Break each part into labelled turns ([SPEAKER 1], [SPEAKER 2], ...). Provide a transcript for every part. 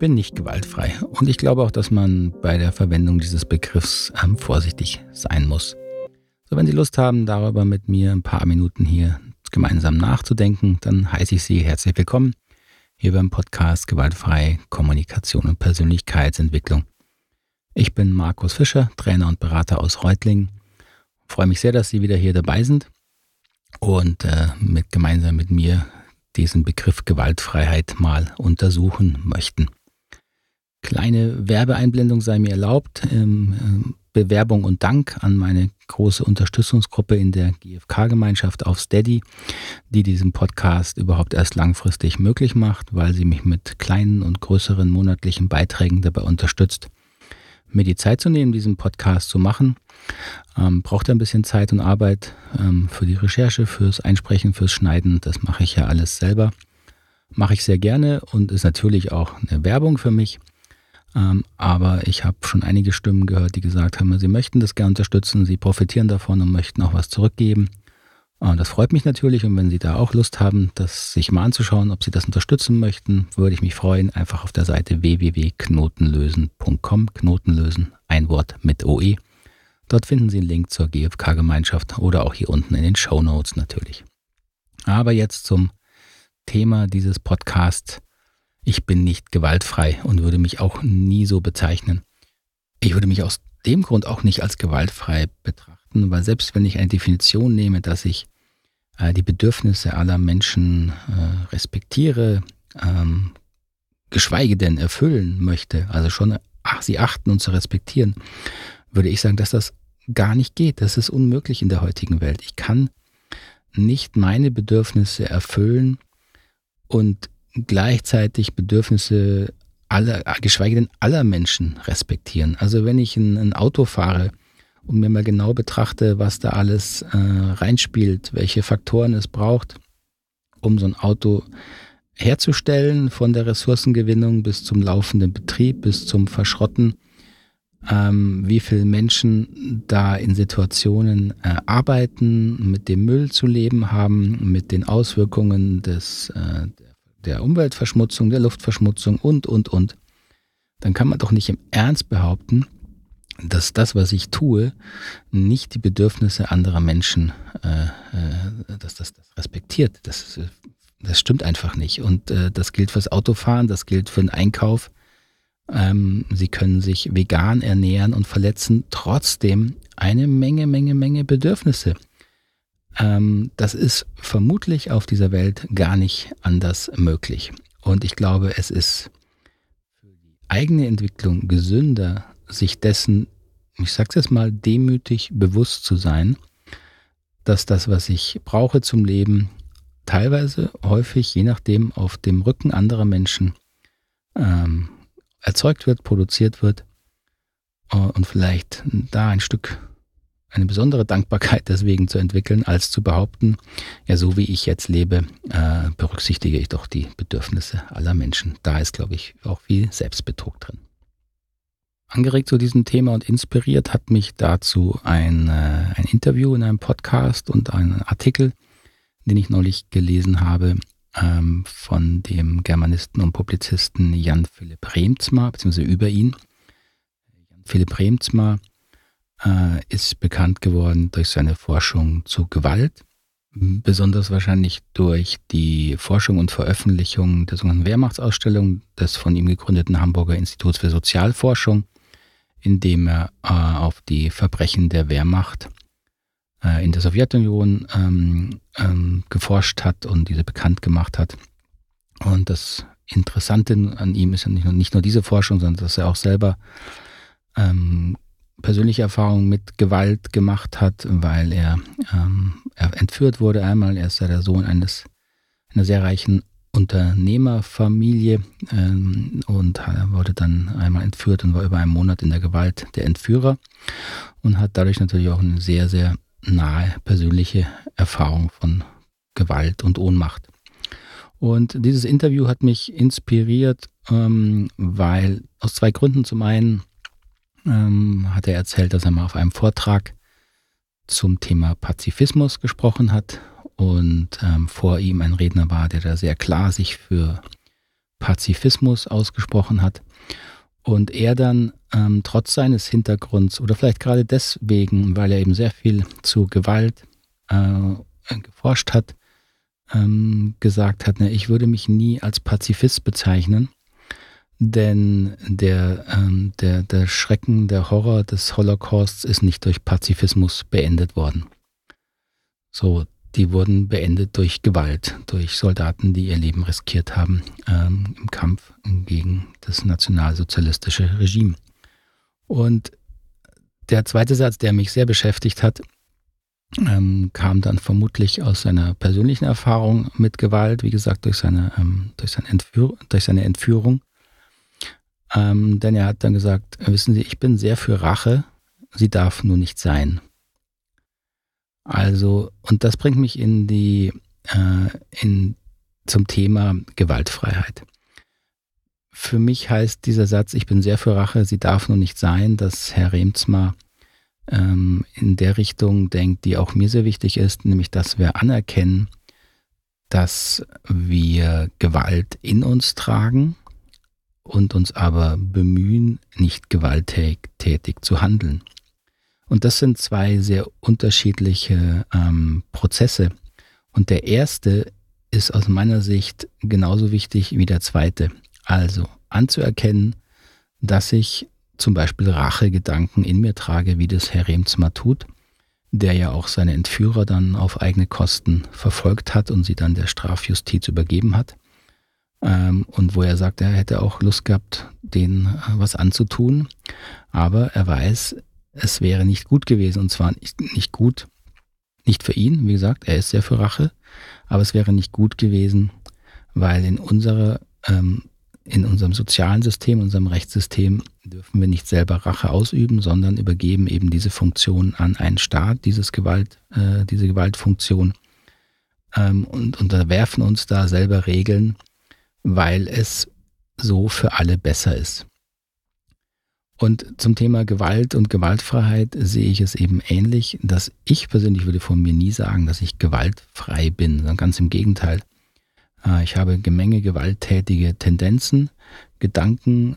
[SPEAKER 1] bin nicht gewaltfrei und ich glaube auch, dass man bei der Verwendung dieses Begriffs vorsichtig sein muss. So, wenn Sie Lust haben, darüber mit mir ein paar Minuten hier gemeinsam nachzudenken, dann heiße ich Sie herzlich willkommen hier beim Podcast Gewaltfrei Kommunikation und Persönlichkeitsentwicklung. Ich bin Markus Fischer, Trainer und Berater aus Reutlingen. Ich freue mich sehr, dass Sie wieder hier dabei sind und gemeinsam mit mir diesen Begriff Gewaltfreiheit mal untersuchen möchten. Kleine Werbeeinblendung sei mir erlaubt. Bewerbung und Dank an meine große Unterstützungsgruppe in der GfK-Gemeinschaft auf Steady, die diesen Podcast überhaupt erst langfristig möglich macht, weil sie mich mit kleinen und größeren monatlichen Beiträgen dabei unterstützt, mir die Zeit zu nehmen, diesen Podcast zu machen. Braucht ein bisschen Zeit und Arbeit für die Recherche, fürs Einsprechen, fürs Schneiden. Das mache ich ja alles selber. Mache ich sehr gerne und ist natürlich auch eine Werbung für mich. Aber ich habe schon einige Stimmen gehört, die gesagt haben, sie möchten das gerne unterstützen, sie profitieren davon und möchten auch was zurückgeben. Das freut mich natürlich, und wenn Sie da auch Lust haben, das sich mal anzuschauen, ob Sie das unterstützen möchten, würde ich mich freuen, einfach auf der Seite www.knotenlösen.com, Knotenlösen, ein Wort mit OE. Dort finden Sie einen Link zur GfK-Gemeinschaft oder auch hier unten in den Shownotes natürlich. Aber jetzt zum Thema dieses Podcasts. Ich bin nicht gewaltfrei und würde mich auch nie so bezeichnen. Ich würde mich aus dem Grund auch nicht als gewaltfrei betrachten, weil selbst wenn ich eine Definition nehme, dass ich die Bedürfnisse aller Menschen respektiere, geschweige denn erfüllen möchte, also schon sie achten und zu respektieren, würde ich sagen, dass das gar nicht geht. Das ist unmöglich in der heutigen Welt. Ich kann nicht meine Bedürfnisse erfüllen und gleichzeitig Bedürfnisse geschweige denn aller Menschen respektieren. Also wenn ich ein Auto fahre und mir mal genau betrachte, was da alles reinspielt, welche Faktoren es braucht, um so ein Auto herzustellen, von der Ressourcengewinnung bis zum laufenden Betrieb, bis zum Verschrotten, wie viele Menschen da in Situationen arbeiten, mit dem Müll zu leben haben, mit den Auswirkungen der Umweltverschmutzung, der Luftverschmutzung und. Dann kann man doch nicht im Ernst behaupten, dass das, was ich tue, nicht die Bedürfnisse anderer Menschen, dass das respektiert. Das stimmt einfach nicht. Und das gilt fürs Autofahren, das gilt für den Einkauf. Sie können sich vegan ernähren und verletzen trotzdem eine Menge Bedürfnisse. Das ist vermutlich auf dieser Welt gar nicht anders möglich. Und ich glaube, es ist für die eigene Entwicklung gesünder, sich dessen, ich sage es jetzt mal, demütig bewusst zu sein, dass das, was ich brauche zum Leben, teilweise, häufig, je nachdem, auf dem Rücken anderer Menschen erzeugt wird, produziert wird und vielleicht da eine besondere Dankbarkeit deswegen zu entwickeln, als zu behaupten, ja, so wie ich jetzt lebe, berücksichtige ich doch die Bedürfnisse aller Menschen. Da ist, glaube ich, auch viel Selbstbetrug drin. Angeregt zu diesem Thema und inspiriert hat mich dazu ein Interview in einem Podcast und ein Artikel, den ich neulich gelesen habe, von dem Germanisten und Publizisten Jan Philipp Reemtsma, beziehungsweise über ihn. Jan Philipp Reemtsma ist bekannt geworden durch seine Forschung zu Gewalt, besonders wahrscheinlich durch die Forschung und Veröffentlichung der sogenannten Wehrmachtsausstellung des von ihm gegründeten Hamburger Instituts für Sozialforschung, in dem er auf die Verbrechen der Wehrmacht in der Sowjetunion geforscht hat und diese bekannt gemacht hat. Und das Interessante an ihm ist ja nicht nur diese Forschung, sondern dass er auch selber persönliche Erfahrungen mit Gewalt gemacht hat, weil er entführt wurde einmal. Er ist ja der Sohn einer sehr reichen Unternehmerfamilie und wurde dann einmal entführt und war über einen Monat in der Gewalt der Entführer und hat dadurch natürlich auch eine sehr, sehr nahe persönliche Erfahrung von Gewalt und Ohnmacht. Und dieses Interview hat mich inspiriert, weil aus zwei Gründen. Zum einen hat er erzählt, dass er mal auf einem Vortrag zum Thema Pazifismus gesprochen hat und vor ihm ein Redner war, der da sehr klar sich für Pazifismus ausgesprochen hat. Und er dann trotz seines Hintergrunds oder vielleicht gerade deswegen, weil er eben sehr viel zu Gewalt geforscht hat, gesagt hat, ich würde mich nie als Pazifist bezeichnen, denn der Schrecken, der Horror des Holocausts ist nicht durch Pazifismus beendet worden. So, die wurden beendet durch Gewalt, durch Soldaten, die ihr Leben riskiert haben im Kampf gegen das nationalsozialistische Regime. Und der zweite Satz, der mich sehr beschäftigt hat, kam dann vermutlich aus seiner persönlichen Erfahrung mit Gewalt, wie gesagt, durch seine Entführung. Denn er hat dann gesagt, wissen Sie, ich bin sehr für Rache, sie darf nur nicht sein. Also, und das bringt mich zum Thema Gewaltfreiheit. Für mich heißt dieser Satz, ich bin sehr für Rache, sie darf nur nicht sein, dass Herr Reemtsma in der Richtung denkt, die auch mir sehr wichtig ist, nämlich dass wir anerkennen, dass wir Gewalt in uns tragen und uns aber bemühen, nicht gewalttätig zu handeln. Und das sind zwei sehr unterschiedliche Prozesse. Und der erste ist aus meiner Sicht genauso wichtig wie der zweite. Also anzuerkennen, dass ich zum Beispiel Rachegedanken in mir trage, wie das Herr Reemtsma tut, der ja auch seine Entführer dann auf eigene Kosten verfolgt hat und sie dann der Strafjustiz übergeben hat. Und wo er sagt, er hätte auch Lust gehabt, denen was anzutun, aber er weiß, es wäre nicht gut gewesen, und zwar nicht gut, nicht für ihn, wie gesagt, er ist sehr für Rache, aber es wäre nicht gut gewesen, weil in unserem sozialen System, unserem Rechtssystem dürfen wir nicht selber Rache ausüben, sondern übergeben eben diese Funktion an einen Staat, diese Gewaltfunktion und unterwerfen uns da selber Regeln, weil es so für alle besser ist. Und zum Thema Gewalt und Gewaltfreiheit sehe ich es eben ähnlich, dass ich persönlich würde von mir nie sagen, dass ich gewaltfrei bin, sondern ganz im Gegenteil. Ich habe eine Menge gewalttätige Tendenzen, Gedanken,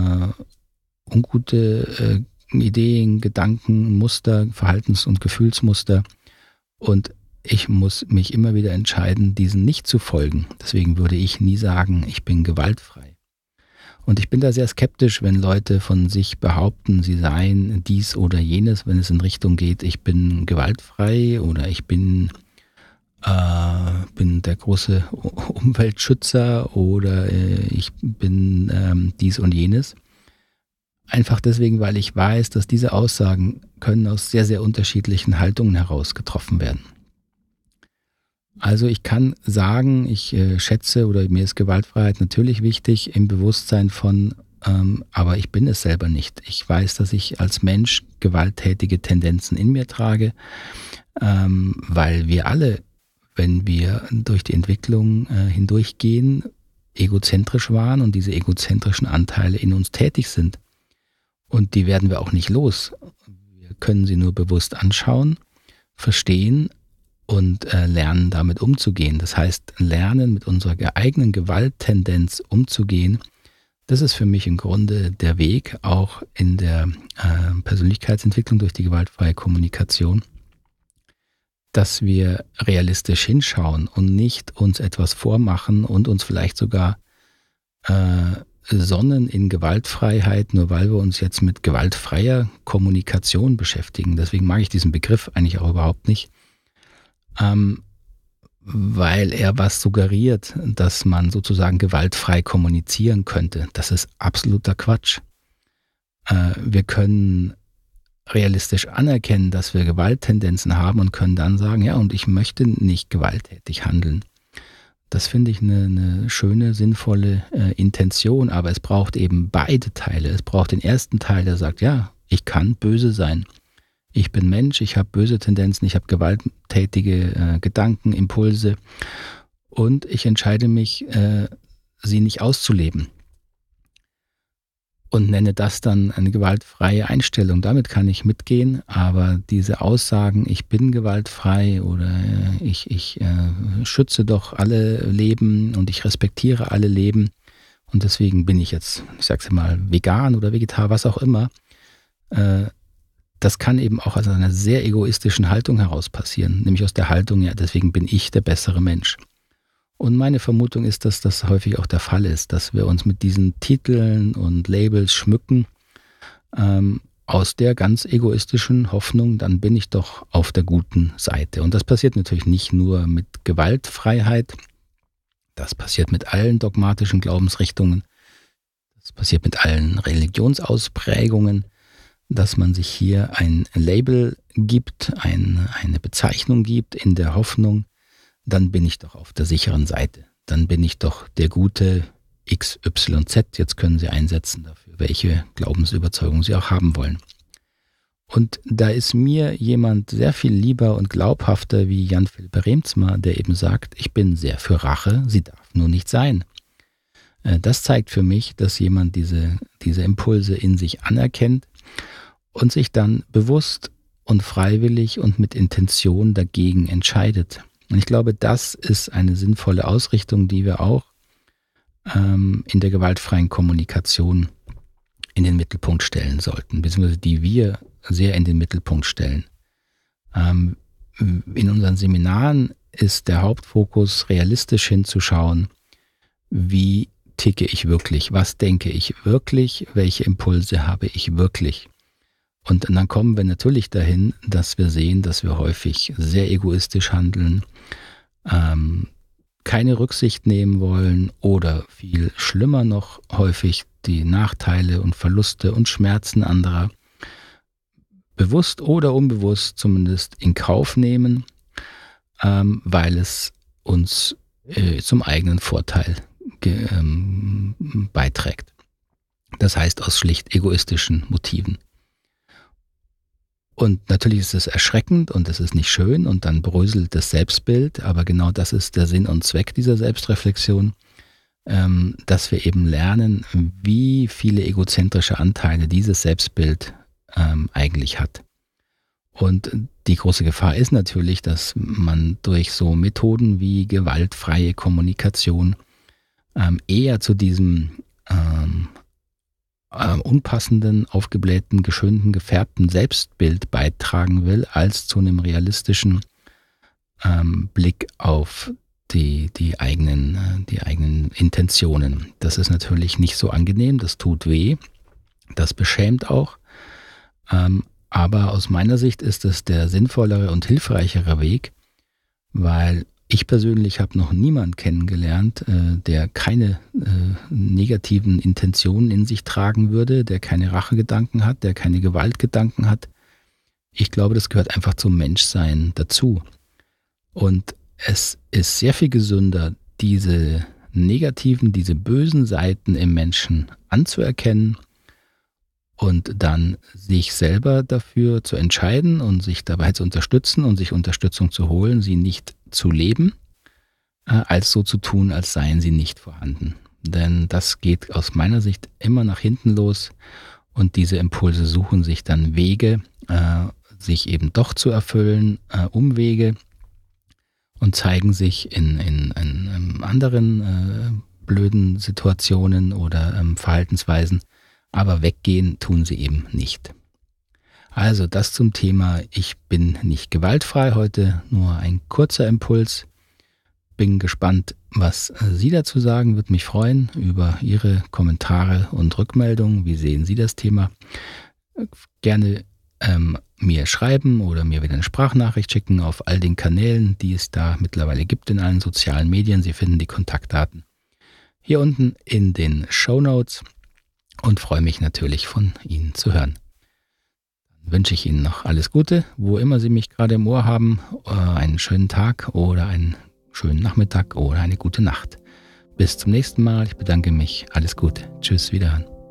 [SPEAKER 1] ungute Ideen, Gedanken, Muster, Verhaltens- und Gefühlsmuster. Und ich muss mich immer wieder entscheiden, diesen nicht zu folgen. Deswegen würde ich nie sagen, ich bin gewaltfrei. Und ich bin da sehr skeptisch, wenn Leute von sich behaupten, sie seien dies oder jenes, wenn es in Richtung geht, ich bin gewaltfrei oder ich bin der große Umweltschützer oder ich bin dies und jenes. Einfach deswegen, weil ich weiß, dass diese Aussagen können aus sehr, sehr unterschiedlichen Haltungen heraus getroffen werden. Also ich kann sagen, ich schätze oder mir ist Gewaltfreiheit natürlich wichtig im Bewusstsein von, aber ich bin es selber nicht. Ich weiß, dass ich als Mensch gewalttätige Tendenzen in mir trage, weil wir alle, wenn wir durch die Entwicklung hindurchgehen, egozentrisch waren und diese egozentrischen Anteile in uns tätig sind. Und die werden wir auch nicht los. Wir können sie nur bewusst anschauen, verstehen und lernen, damit umzugehen. Das heißt, lernen, mit unserer eigenen Gewalttendenz umzugehen, das ist für mich im Grunde der Weg, auch in der Persönlichkeitsentwicklung durch die gewaltfreie Kommunikation, dass wir realistisch hinschauen und nicht uns etwas vormachen und uns vielleicht sogar sonnen in Gewaltfreiheit, nur weil wir uns jetzt mit gewaltfreier Kommunikation beschäftigen. Deswegen mag ich diesen Begriff eigentlich auch überhaupt nicht, weil er was suggeriert, dass man sozusagen gewaltfrei kommunizieren könnte. Das ist absoluter Quatsch. Wir können realistisch anerkennen, dass wir Gewalttendenzen haben und können dann sagen, ja, und ich möchte nicht gewalttätig handeln. Das finde ich eine schöne, sinnvolle Intention, aber es braucht eben beide Teile. Es braucht den ersten Teil, der sagt, ja, ich kann böse sein. Ich bin Mensch, ich habe böse Tendenzen, ich habe gewalttätige Gedanken, Impulse und ich entscheide mich, sie nicht auszuleben. Und nenne das dann eine gewaltfreie Einstellung. Damit kann ich mitgehen, aber diese Aussagen, ich bin gewaltfrei oder ich schütze doch alle Leben und ich respektiere alle Leben und deswegen bin ich jetzt, ich sag's mal, vegan oder Vegetar, was auch immer. Das kann eben auch aus einer sehr egoistischen Haltung heraus passieren, nämlich aus der Haltung, ja, deswegen bin ich der bessere Mensch. Und meine Vermutung ist, dass das häufig auch der Fall ist, dass wir uns mit diesen Titeln und Labels schmücken, aus der ganz egoistischen Hoffnung, dann bin ich doch auf der guten Seite. Und das passiert natürlich nicht nur mit Gewaltfreiheit, das passiert mit allen dogmatischen Glaubensrichtungen, das passiert mit allen Religionsausprägungen, dass man sich hier ein Label gibt, eine Bezeichnung gibt in der Hoffnung, dann bin ich doch auf der sicheren Seite. Dann bin ich doch der gute XYZ. Jetzt können Sie einsetzen dafür, welche Glaubensüberzeugung Sie auch haben wollen. Und da ist mir jemand sehr viel lieber und glaubhafter wie Jan-Philipp Reemtsma, der eben sagt, ich bin sehr für Rache, sie darf nur nicht sein. Das zeigt für mich, dass jemand diese Impulse in sich anerkennt und sich dann bewusst und freiwillig und mit Intention dagegen entscheidet. Und ich glaube, das ist eine sinnvolle Ausrichtung, die wir auch in der gewaltfreien Kommunikation in den Mittelpunkt stellen sollten, beziehungsweise die wir sehr in den Mittelpunkt stellen. In unseren Seminaren ist der Hauptfokus, realistisch hinzuschauen, wie ticke ich wirklich, was denke ich wirklich, welche Impulse habe ich wirklich. Und dann kommen wir natürlich dahin, dass wir sehen, dass wir häufig sehr egoistisch handeln, keine Rücksicht nehmen wollen oder viel schlimmer noch häufig die Nachteile und Verluste und Schmerzen anderer bewusst oder unbewusst zumindest in Kauf nehmen, weil es uns zum eigenen Vorteil beiträgt. Das heißt aus schlicht egoistischen Motiven. Und natürlich ist es erschreckend und es ist nicht schön und dann bröselt das Selbstbild, aber genau das ist der Sinn und Zweck dieser Selbstreflexion, dass wir eben lernen, wie viele egozentrische Anteile dieses Selbstbild eigentlich hat. Und die große Gefahr ist natürlich, dass man durch so Methoden wie gewaltfreie Kommunikation eher zu diesem unpassenden, aufgeblähten, geschönten, gefärbten Selbstbild beitragen will, als zu einem realistischen Blick auf die eigenen Intentionen. Das ist natürlich nicht so angenehm, das tut weh, das beschämt auch, aber aus meiner Sicht ist es der sinnvollere und hilfreichere Weg, weil ich persönlich habe noch niemanden kennengelernt, der keine negativen Intentionen in sich tragen würde, der keine Rachegedanken hat, der keine Gewaltgedanken hat. Ich glaube, das gehört einfach zum Menschsein dazu. Und es ist sehr viel gesünder, diese negativen, diese bösen Seiten im Menschen anzuerkennen und dann sich selber dafür zu entscheiden und sich dabei zu unterstützen und sich Unterstützung zu holen, sie nicht zu leben, als so zu tun, als seien sie nicht vorhanden. Denn das geht aus meiner Sicht immer nach hinten los und diese Impulse suchen sich dann Wege, sich eben doch zu erfüllen, Umwege und zeigen sich in anderen blöden Situationen oder Verhaltensweisen, aber weggehen tun sie eben nicht. Also das zum Thema, ich bin nicht gewaltfrei, heute nur ein kurzer Impuls. Bin gespannt, was Sie dazu sagen, würde mich freuen über Ihre Kommentare und Rückmeldungen. Wie sehen Sie das Thema? Gerne mir schreiben oder mir wieder eine Sprachnachricht schicken auf all den Kanälen, die es da mittlerweile gibt in allen sozialen Medien. Sie finden die Kontaktdaten hier unten in den Shownotes und freue mich natürlich von Ihnen zu hören. Dann wünsche ich Ihnen noch alles Gute, wo immer Sie mich gerade im Ohr haben, einen schönen Tag oder einen schönen Nachmittag oder eine gute Nacht. Bis zum nächsten Mal. Ich bedanke mich. Alles Gute. Tschüss, wiederhören.